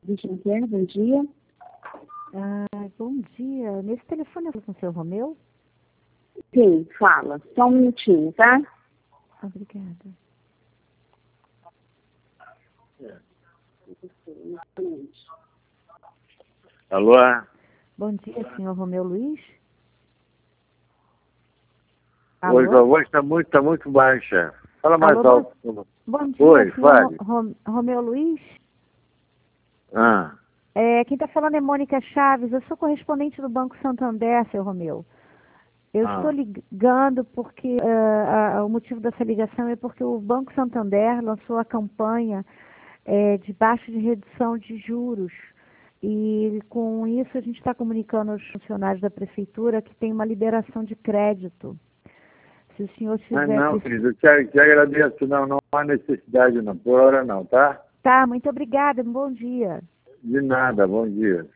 Vicentina, bom dia. Bom dia. Nesse telefone eu falo com o seu Romeu? Sim, fala. Só um minutinho, tá? Obrigada. Alô? Bom dia, senhor Romeu Luiz. Hoje a voz está muito baixa. Fala mais Alô, alto. Bom dia, Oi, senhor fale. Romeu Luiz. Ah, Quem está falando é Mônica Chaves. Eu sou correspondente do Banco Santander, seu Romeu. Eu estou ligando porque o motivo dessa ligação é porque o Banco Santander lançou a campanha de baixa de redução de juros. E com isso a gente está comunicando aos funcionários da prefeitura que tem uma liberação de crédito. Se o senhor tiver... não, querido, eu te agradeço. Não há necessidade não. Por hora não, tá? Tá, muito obrigada. Bom dia. De nada, bom dia.